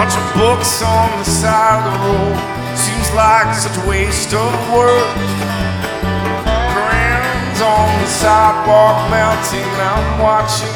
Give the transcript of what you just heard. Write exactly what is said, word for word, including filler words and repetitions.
bunch of books on the side of the road. Seems like such a waste of words. Crayons on the sidewalk melting. I'm watching